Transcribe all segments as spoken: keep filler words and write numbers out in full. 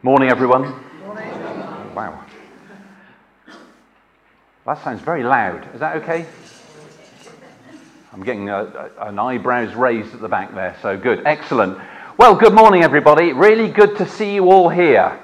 Morning, everyone. Morning. Wow. That sounds very loud. Is that okay? I'm getting a, a, an eyebrows raised at the back there, so good. Excellent. Well, good morning, everybody. Really good to see you all here.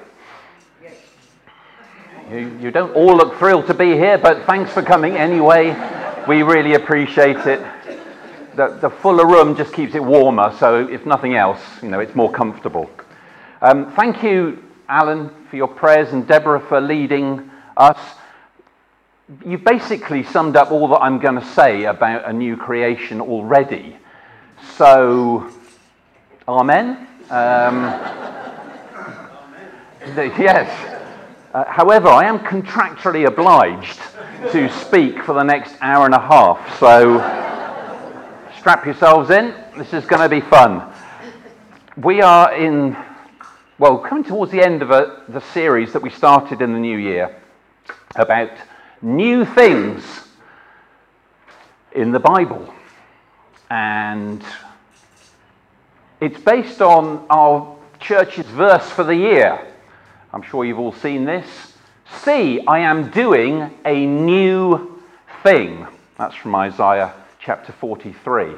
You, you don't all look thrilled to be here, but thanks for coming anyway. We really appreciate it. The, the fuller room just keeps it warmer, so if nothing else, you know, it's more comfortable. Um, thank you, Alan, for your prayers, and Deborah for leading us. You've basically summed up all that I'm going to say about a new creation already. So, amen? Um, the, yes. Uh, however, I am contractually obliged to speak for the next hour and a half, so strap yourselves in. This is going to be fun. We are in... Well, coming towards the end of a, the series that we started in the new year about new things in the Bible. And it's based on our church's verse for the year. I'm sure you've all seen this. See, I am doing a new thing. That's from Isaiah chapter forty-three.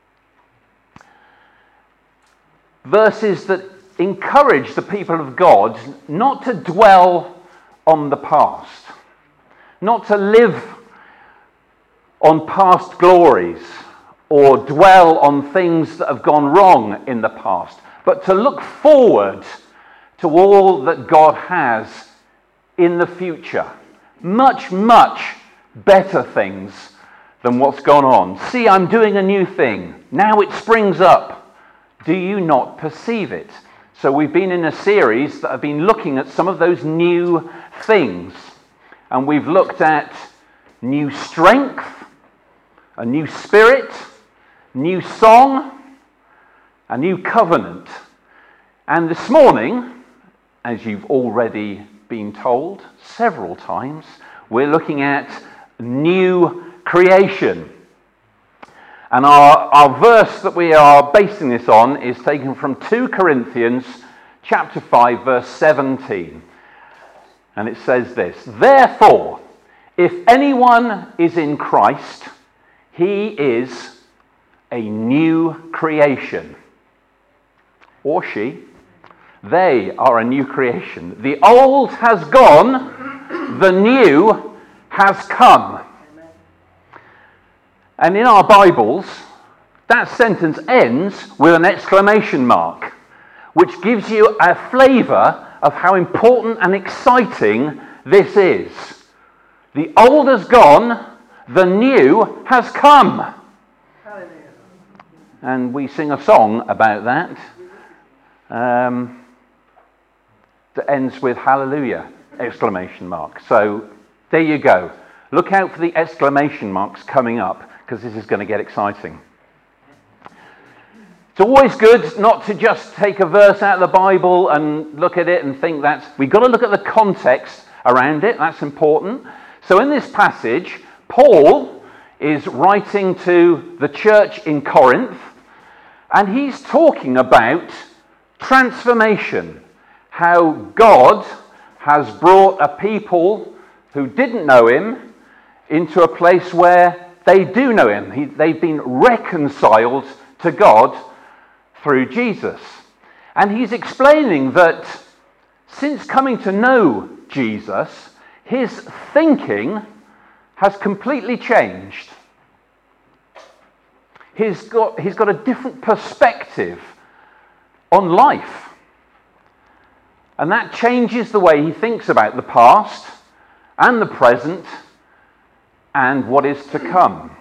Verses that encourage the people of God not to dwell on the past, not to live on past glories or dwell on things that have gone wrong in the past, but to look forward to all that God has in the future. Much, much better things than what's gone on. See, I'm doing a new thing. Now it springs up. Do you not perceive it? So we've been in a series that have been looking at some of those new things. And we've looked at new strength, a new spirit, new song, a new covenant. And this morning, as you've already been told several times, we're looking at new creation. And our, our verse that we are basing this on is taken from two Corinthians chapter five, verse seventeen. And it says this: Therefore, if anyone is in Christ, he is a new creation. Or she. They are a new creation. The old has gone, the new has come. And in our Bibles, that sentence ends with an exclamation mark, which gives you a flavour of how important and exciting this is. The old has gone, the new has come. And we sing a song about that um, that ends with hallelujah, exclamation mark. So there you go. Look out for the exclamation marks coming up, because this is going to get exciting. It's always good not to just take a verse out of the Bible and look at it and think that's... We've got to look at the context around it. That's important. So in this passage, Paul is writing to the church in Corinth, and he's talking about transformation. How God has brought a people who didn't know him into a place where they do know him. He, they've been reconciled to God through Jesus. And he's explaining that since coming to know Jesus, his thinking has completely changed. He's got, he's got a different perspective on life. And that changes the way he thinks about the past and the present and what is to come.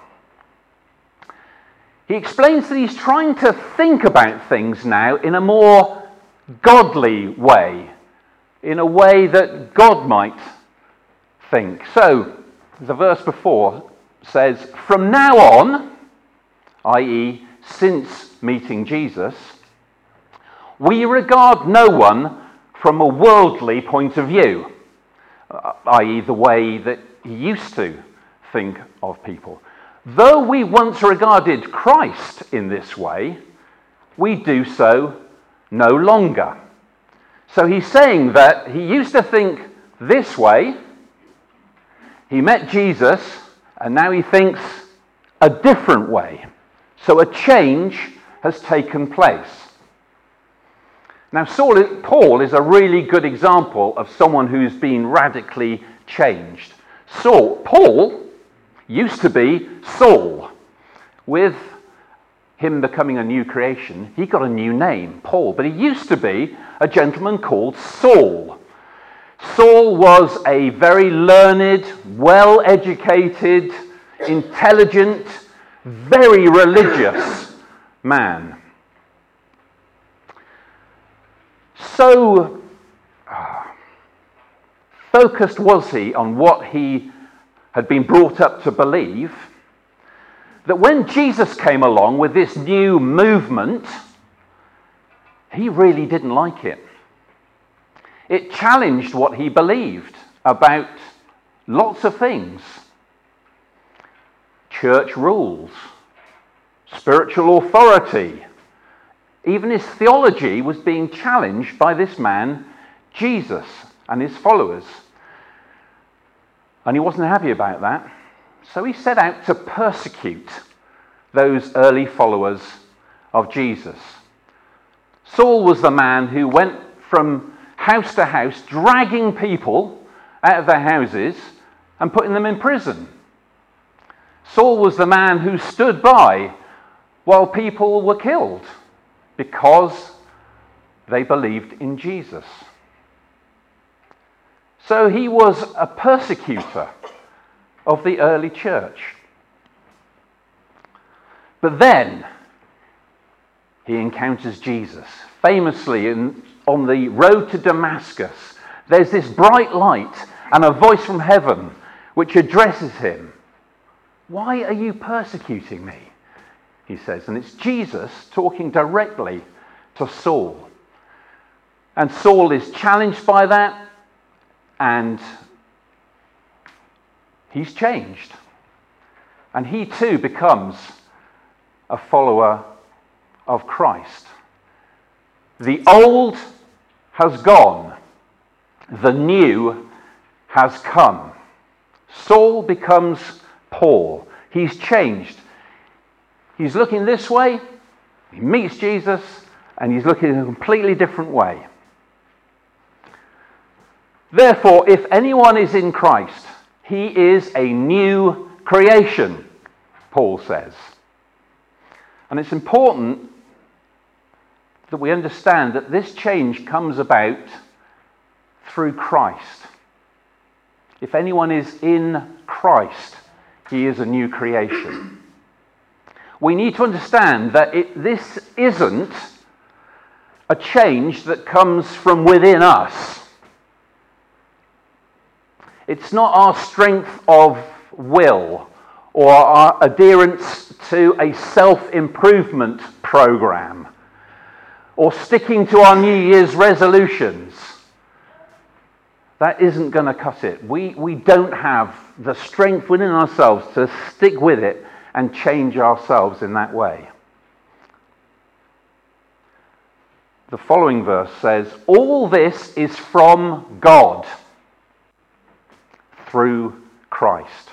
He explains that he's trying to think about things now in a more godly way, in a way that God might think. So, the verse before says, from now on, that is, since meeting Jesus, we regard no one from a worldly point of view, that is the way that he used to think of people. Though we once regarded Christ in this way, we do so no longer. So he's saying that he used to think this way, he met Jesus, and now he thinks a different way. So a change has taken place. Now Saul, Paul is a really good example of someone who's been radically changed. Saul, Paul used to be Saul. With him becoming a new creation, he got a new name, Paul. But he used to be a gentleman called Saul. Saul was a very learned, well-educated, intelligent, very religious man. So uh, focused was he on what he had been brought up to believe, that when Jesus came along with this new movement, he really didn't like it. It challenged what he believed about lots of things. Church rules, spiritual authority. Even his theology was being challenged by this man, Jesus, and his followers. And he wasn't happy about that. So he set out to persecute those early followers of Jesus. Saul was the man who went from house to house, dragging people out of their houses and putting them in prison. Saul was the man who stood by while people were killed because they believed in Jesus. So he was a persecutor of the early church. But then he encounters Jesus. Famously, in, on the road to Damascus, there's this bright light and a voice from heaven which addresses him. "Why are you persecuting me?" he says. And it's Jesus talking directly to Saul. And Saul is challenged by that, and he's changed. And he too becomes a follower of Christ. The old has gone, the new has come. Saul becomes Paul. He's changed. He's looking this way, he meets Jesus, and he's looking in a completely different way. Therefore, if anyone is in Christ, he is a new creation, Paul says. And it's important that we understand that this change comes about through Christ. If anyone is in Christ, he is a new creation. We need to understand that it, this isn't a change that comes from within us. It's not our strength of will or our adherence to a self-improvement program or sticking to our New Year's resolutions. That isn't going to cut it. We, we don't have the strength within ourselves to stick with it and change ourselves in that way. The following verse says, "All this is from God through Christ."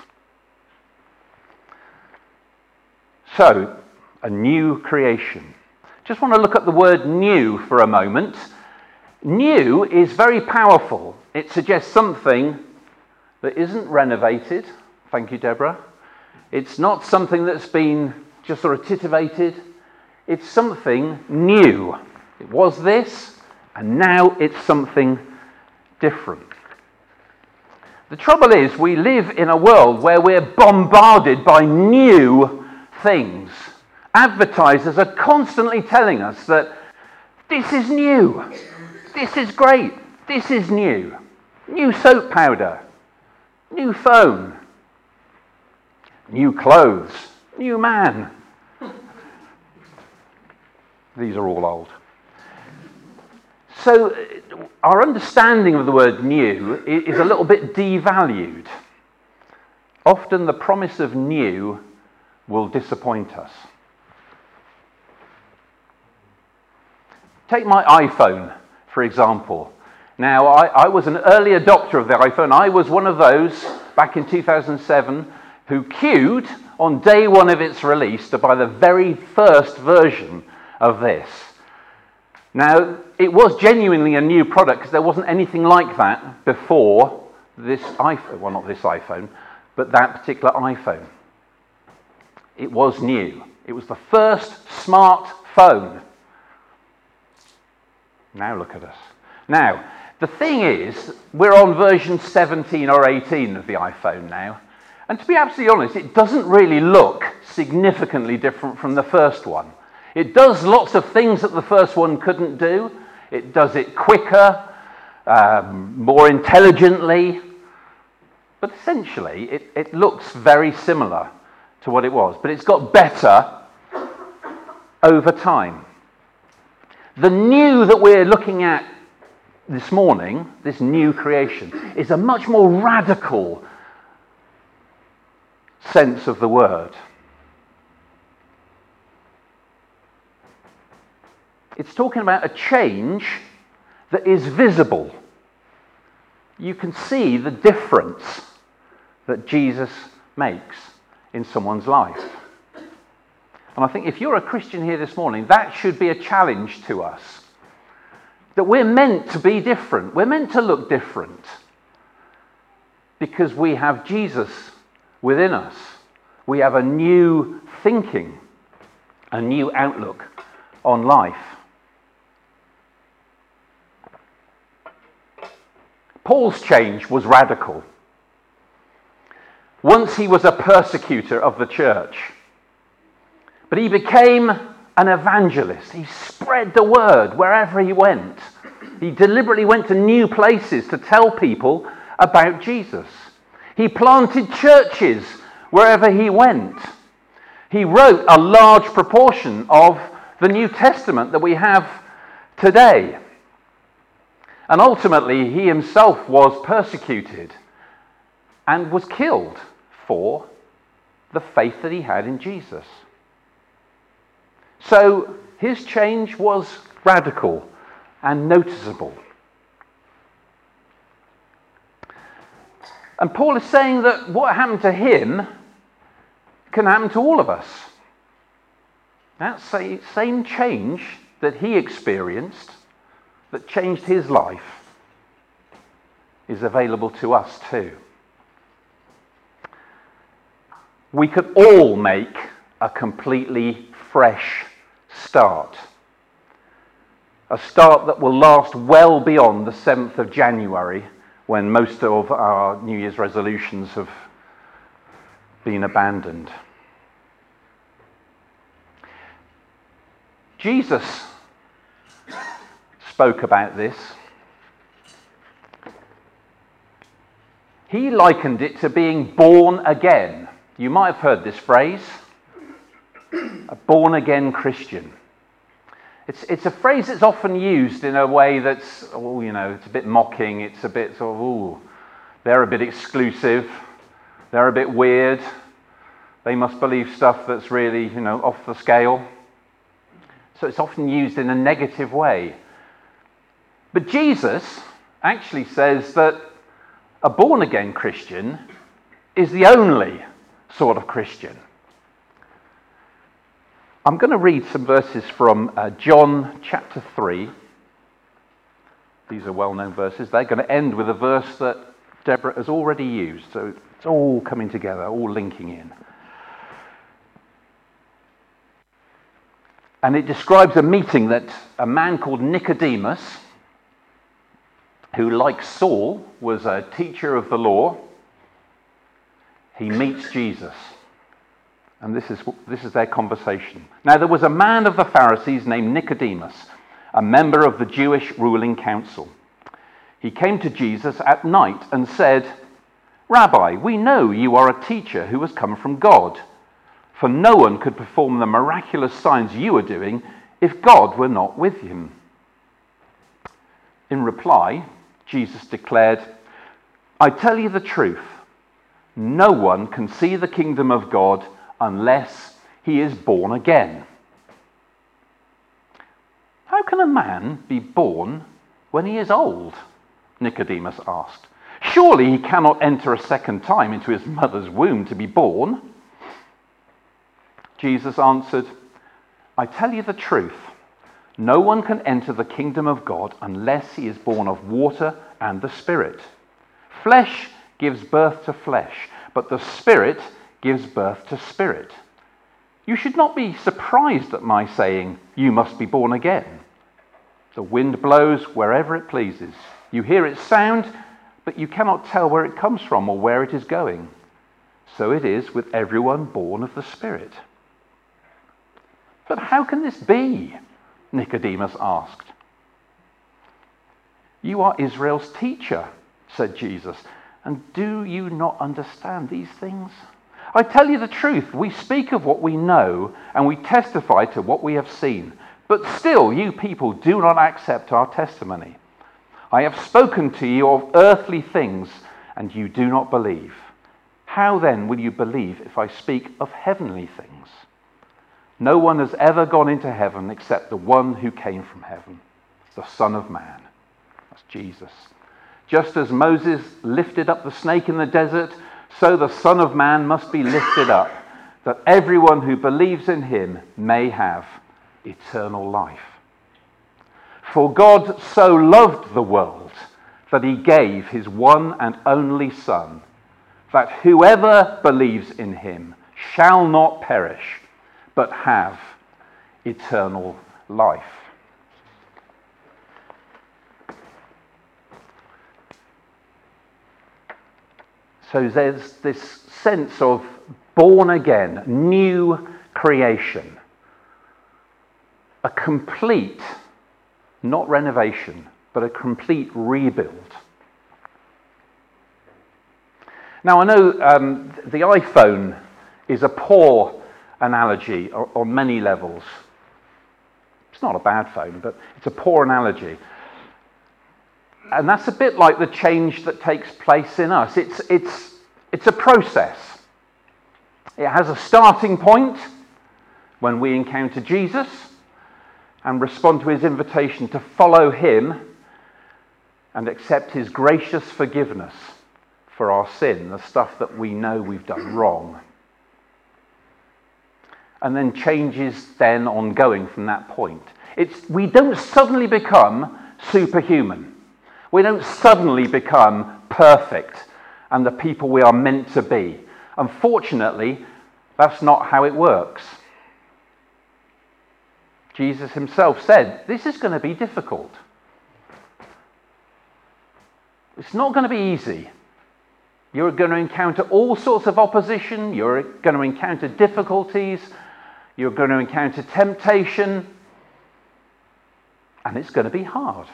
So, a new creation. Just want to look at the word new for a moment. New is very powerful. It suggests something that isn't renovated. Thank you, Deborah. It's not something that's been just sort of titivated. It's something new. It was this, and now it's something different. The trouble is, we live in a world where we're bombarded by new things. Advertisers are constantly telling us that this is new, this is great, this is new. New soap powder, new phone, new clothes, new man. These are all old. So our understanding of the word new is a little bit devalued. Often the promise of new will disappoint us. Take my iPhone, for example. Now, I, I was an early adopter of the iPhone. I was one of those back in two thousand seven who queued on day one of its release to buy the very first version of this. Now, it was genuinely a new product because there wasn't anything like that before this iPhone. Well, not this iPhone, but that particular iPhone. It was new. It was the first smartphone. Now look at us. Now, the thing is, we're on version seventeen or eighteen of the iPhone now. And to be absolutely honest, it doesn't really look significantly different from the first one. It does lots of things that the first one couldn't do. It does it quicker, um, more intelligently. But essentially, it, it looks very similar to what it was. But it's got better over time. The new that we're looking at this morning, this new creation, is a much more radical sense of the word. It's talking about a change that is visible. You can see the difference that Jesus makes in someone's life. And I think if you're a Christian here this morning, that should be a challenge to us. That we're meant to be different. We're meant to look different. Because we have Jesus within us. We have a new thinking, a new outlook on life. Paul's change was radical. Once he was a persecutor of the church, but he became an evangelist. He spread the word wherever he went. He deliberately went to new places to tell people about Jesus. He planted churches wherever he went. He wrote a large proportion of the New Testament that we have today. And ultimately, he himself was persecuted and was killed for the faith that he had in Jesus. So his change was radical and noticeable. And Paul is saying that what happened to him can happen to all of us. That same change that he experienced, that changed his life, is available to us too. We could all make a completely fresh start. A start that will last well beyond the seventh of January, when most of our New Year's resolutions have been abandoned. Jesus spoke about this. He likened it to being born again. You might have heard this phrase, a born-again Christian. It's, it's a phrase that's often used in a way that's, oh, you know, it's a bit mocking, it's a bit sort of, ooh, they're a bit exclusive, they're a bit weird, they must believe stuff that's really, you know, off the scale. So it's often used in a negative way. But Jesus actually says that a born-again Christian is the only sort of Christian. I'm going to read some verses from uh, John chapter three. These are well-known verses. They're going to end with a verse that Deborah has already used. So it's all coming together, all linking in. And it describes a meeting that a man called Nicodemus, who, like Saul, was a teacher of the law, he meets Jesus. And this is, this is their conversation. Now, there was a man of the Pharisees named Nicodemus, a member of the Jewish ruling council. He came to Jesus at night and said, "Rabbi, we know you are a teacher who has come from God, for no one could perform the miraculous signs you are doing if God were not with him." In reply, Jesus declared, "I tell you the truth, no one can see the kingdom of God unless he is born again." How can a man be born when he is old?" Nicodemus asked. "Surely he cannot enter a second time into his mother's womb to be born." Jesus answered, "I tell you the truth. No one can enter the kingdom of God unless he is born of water and the Spirit. Flesh gives birth to flesh, but the Spirit gives birth to spirit. You should not be surprised at my saying, 'You must be born again.' The wind blows wherever it pleases. You hear its sound, but you cannot tell where it comes from or where it is going. So it is with everyone born of the Spirit." "But how can this be?" Nicodemus asked. "You are Israel's teacher," said Jesus, "and do you not understand these things? I tell you the truth, we speak of what we know and we testify to what we have seen, but still you people do not accept our testimony. I have spoken to you of earthly things and you do not believe. How then will you believe if I speak of heavenly things? No one has ever gone into heaven except the one who came from heaven, the Son of Man." That's Jesus. "Just as Moses lifted up the snake in the desert, so the Son of Man must be lifted up, that everyone who believes in him may have eternal life. For God so loved the world that he gave his one and only Son, that whoever believes in him shall not perish, but have eternal life." So there's this sense of born again, new creation. A complete, not renovation, but a complete rebuild. Now I know um, the iPhone is a poor analogy on many levels. It's not a bad phone, but it's a poor analogy. And that's a bit like the change that takes place in us. It's, it's, it's a process. It has a starting point when we encounter Jesus and respond to his invitation to follow him and accept his gracious forgiveness for our sin, the stuff that we know we've done wrong. And then changes then ongoing from that point. It's, we don't suddenly become superhuman. We don't suddenly become perfect and the people we are meant to be. Unfortunately, that's not how it works. Jesus himself said, this is going to be difficult. It's not going to be easy. You're going to encounter all sorts of opposition. You're going to encounter difficulties. You're going to encounter temptation. And it's going to be hard.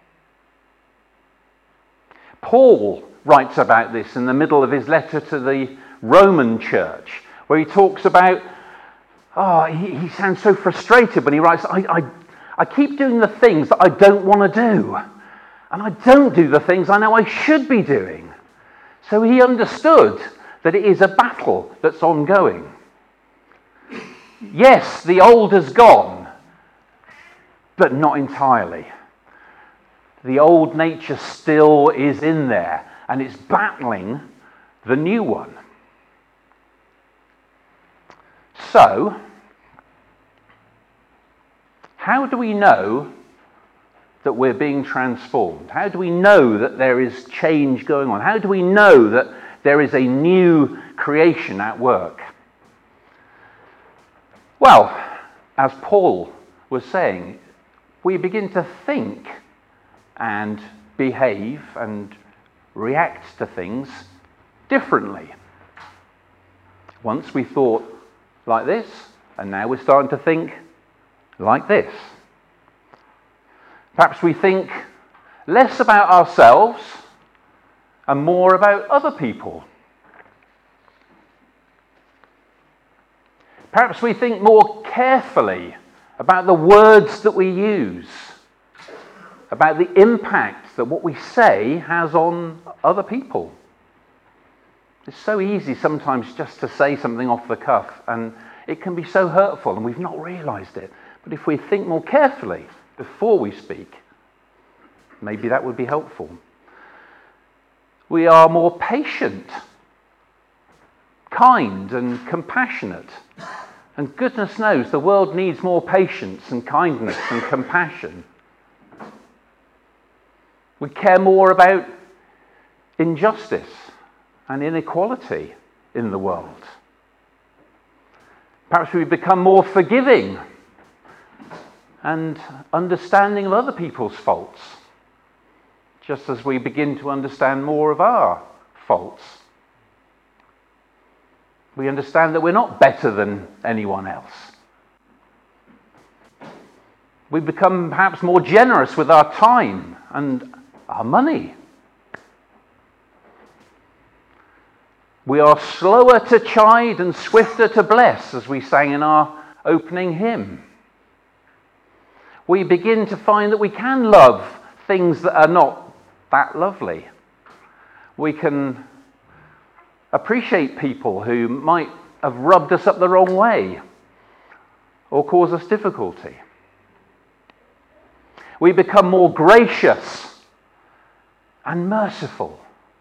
Paul writes about this in the middle of his letter to the Roman church, where he talks about, oh, he, he sounds so frustrated, but he writes, I, I, I keep doing the things that I don't want to do, and I don't do the things I know I should be doing. So he understood that it is a battle that's ongoing. Yes, the old has gone, but not entirely. The old nature still is in there, and it's battling the new one. So, how do we know that we're being transformed? How do we know that there is change going on? How do we know that there is a new creation at work? Well, as Paul was saying, we begin to think and behave and react to things differently. Once we thought like this, and now we're starting to think like this. Perhaps we think less about ourselves and more about other people. Perhaps we think more carefully about the words that we use, about the impact that what we say has on other people. It's so easy sometimes just to say something off the cuff, and it can be so hurtful, and we've not realised it. But if we think more carefully before we speak, Maybe that would be helpful. We are more patient, kind and compassionate. And goodness knows the world needs more patience and kindness and compassion. We care more about injustice and inequality in the world. Perhaps we become more forgiving and understanding of other people's faults, just as we begin to understand more of our faults. We understand that we're not better than anyone else. We become perhaps more generous with our time and our money. We are slower to chide and swifter to bless, as we sang in our opening hymn. We begin to find that we can love things that are not that lovely. We can appreciate people who might have rubbed us up the wrong way or cause us difficulty. We become more gracious and merciful.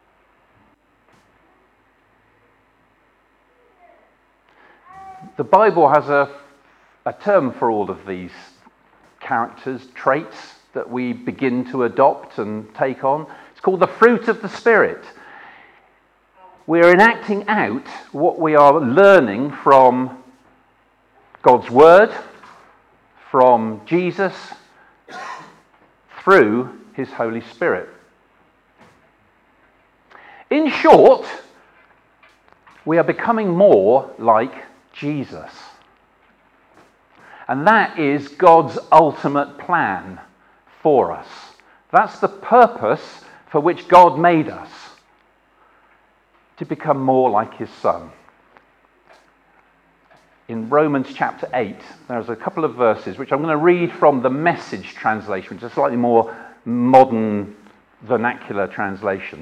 The Bible has a, a term for all of these characters, traits that we begin to adopt and take on. It's called the fruit of the Spirit. We're enacting out what we are learning from God's Word, from Jesus, through His Holy Spirit. In short, we are becoming more like Jesus. And that is God's ultimate plan for us. That's the purpose for which God made us, to become more like His Son. In Romans chapter eight, there's a couple of verses which I'm going to read from the Message translation, which is a slightly more modern vernacular translation,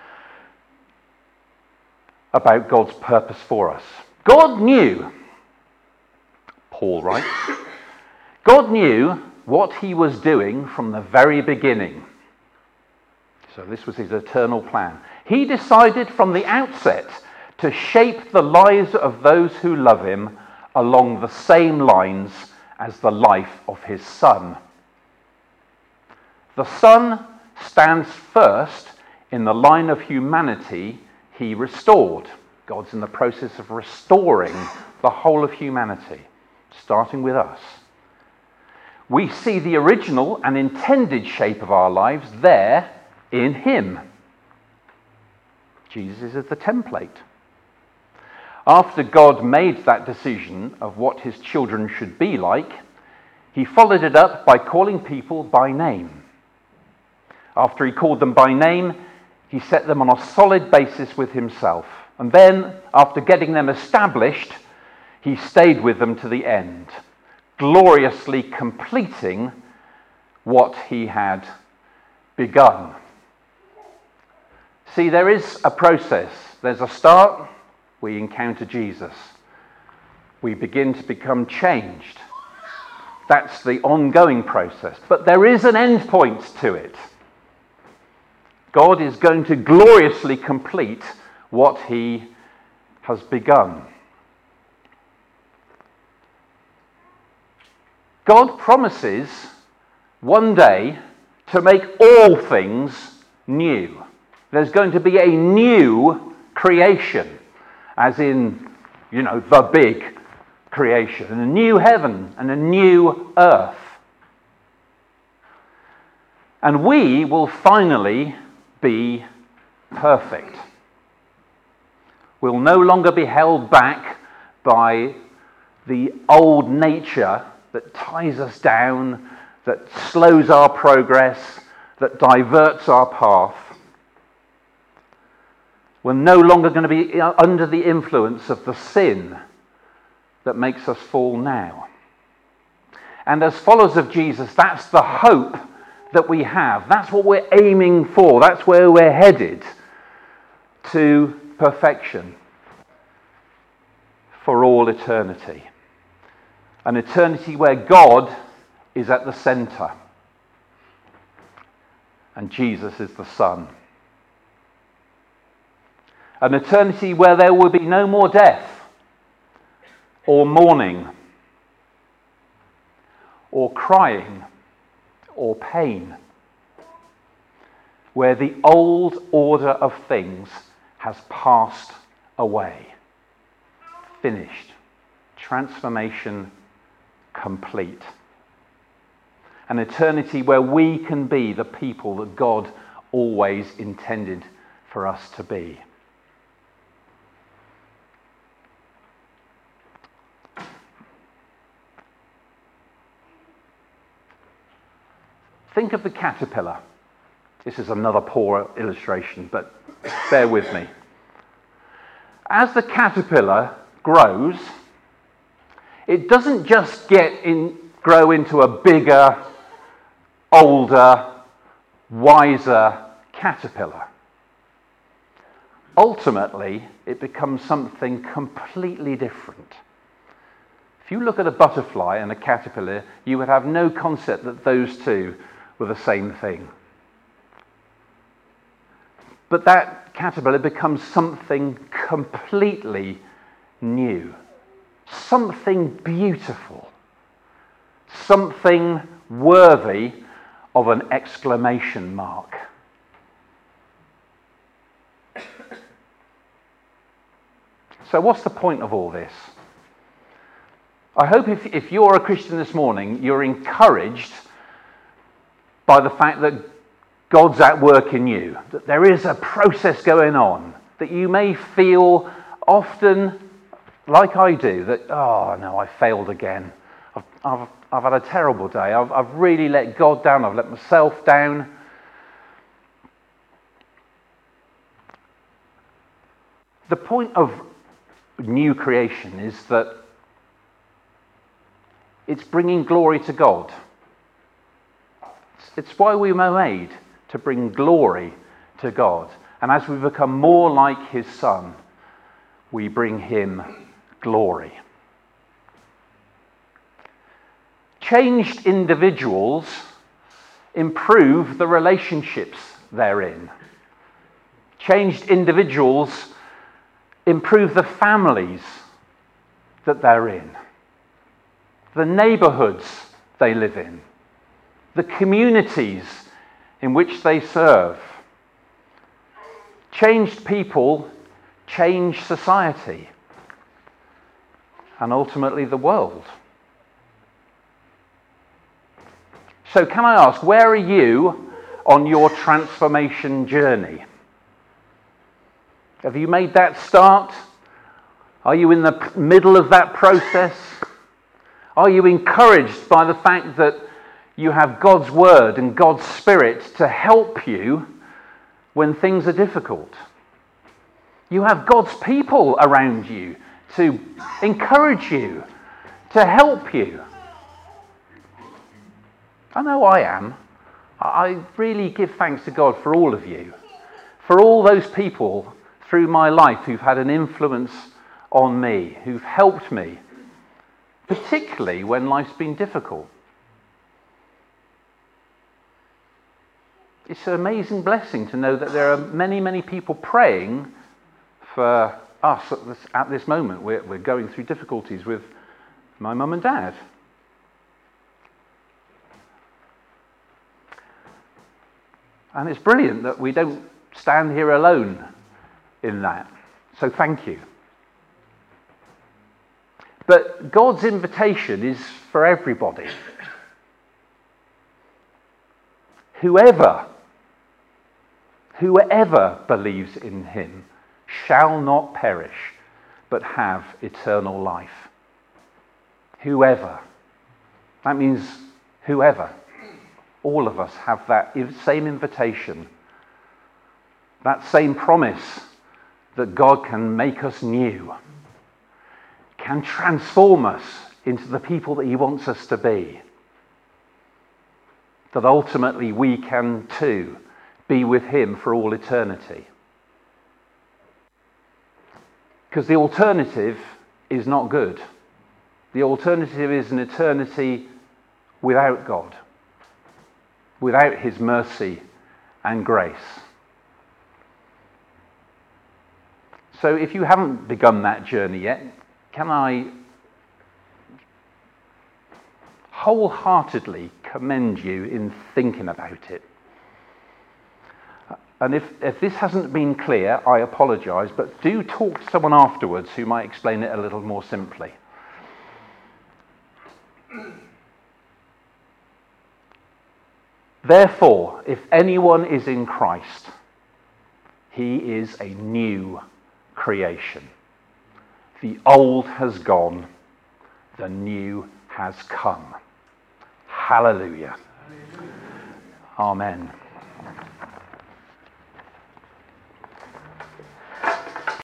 about God's purpose for us. God knew, Paul writes, God knew what He was doing from the very beginning. So this was His eternal plan. He decided from the outset to shape the lives of those who love Him along the same lines as the life of His Son. The Son stands first in the line of humanity He restored. God's in the process of restoring the whole of humanity, starting with us. We see the original and intended shape of our lives there in Him. Jesus is the template. After God made that decision of what His children should be like, He followed it up by calling people by name. After He called them by name, He set them on a solid basis with Himself. And then, after getting them established, He stayed with them to the end, gloriously completing what He had begun. See, there is a process. There's a start. We encounter Jesus. We begin to become changed. That's the ongoing process. But there is an end point to it. God is going to gloriously complete what He has begun. God promises one day to make all things new. There's going to be a new creation, as in, you know, the big creation, and a new heaven and a new earth. And we will finally be perfect. We'll no longer be held back by the old nature that ties us down, that slows our progress, that diverts our path. We're no longer going to be under the influence of the sin that makes us fall now. And as followers of Jesus, that's the hope that we have. That's what we're aiming for. That's where we're headed, to perfection for all eternity. An eternity where God is at the center. and Jesus is the Son. An eternity where there will be no more death, or mourning, or crying, or pain, where the old order of things has passed away. Finished. Transformation complete. An eternity where we can be the people that God always intended for us to be. Think of the caterpillar. This is another poor illustration, but bear with me. As the caterpillar grows, it doesn't just get in, grow into a bigger, older, wiser caterpillar. Ultimately, it becomes something completely different. If you look at a butterfly and a caterpillar, you would have no concept that those two were the same thing. But that caterpillar becomes something completely new, something beautiful, something worthy of an exclamation mark. So what's the point of all this? I hope if, if you're a Christian this morning, you're encouraged by the fact that God's at work in you, that there is a process going on, that you may feel often, like I do, that, oh no, I failed again. I've, I've, I've had a terrible day. I've, I've really let God down. I've let myself down. The point of new creation is that it's bringing glory to God. It's why we were made, to bring glory to God. And as we become more like his Son, we bring him glory. Changed individuals improve the relationships they're in. Changed individuals improve the families that they're in, the neighborhoods they live in, the communities in which they serve. Changed people change society and ultimately the world. So can I ask, where are you on your transformation journey? Have you made that start? Are you in the middle of that process? Are you encouraged by the fact that you have God's Word and God's Spirit to help you when things are difficult? You have God's people around you to encourage you, to help you. I know I am. I really give thanks to God for all of you, for all those people through my life who've had an influence on me, who've helped me, particularly when life's been difficult. It's an amazing blessing to know that there are many, many people praying for us at this, at this moment. We're, we're going through difficulties with my mum and dad. And it's brilliant that we don't stand here alone in that. So thank you. But God's invitation is for everybody. Whoever, whoever believes in him shall not perish, but have eternal life. Whoever. That means whoever. All of us have that same invitation, that same promise that God can make us new, can transform us into the people that he wants us to be, that ultimately we can too be with him for all eternity. Because the alternative is not good. The alternative is an eternity without God, without his mercy and grace. So if you haven't begun that journey yet, can I wholeheartedly commend you in thinking about it? And if, if this hasn't been clear, I apologise, but do talk to someone afterwards who might explain it a little more simply. Therefore, if anyone is in Christ, he is a new creation. The old has gone, the new has come. Hallelujah. Amen.